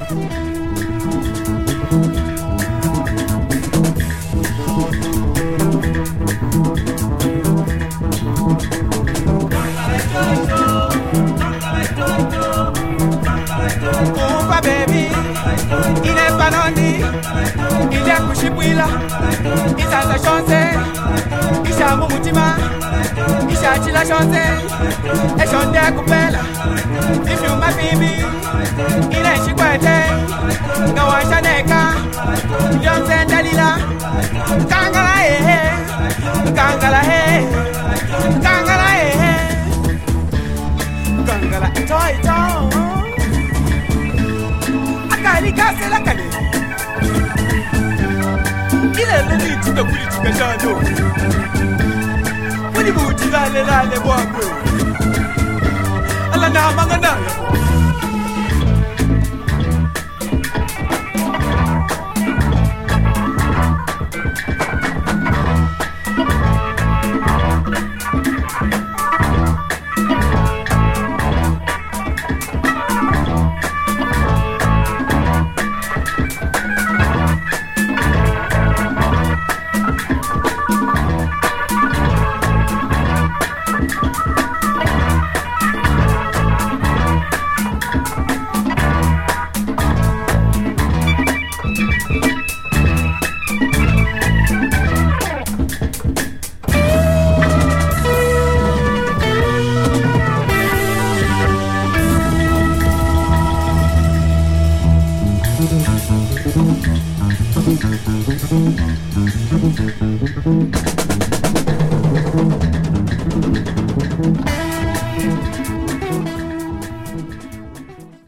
Ufa baby, ine panoni, ile kushipwila, isaza shonze, isha mumutima, isha chila shonze, eshonde kupela, if you my baby, ine shikwete, ngawansha neka, yonze dalila, kangala he, kangala he, kangala he, kangala toy toy. Kali kasela kali. Ile leli tuka kuli tuka shano. Kuli buti lale lale bwakwe. Ala na mangana.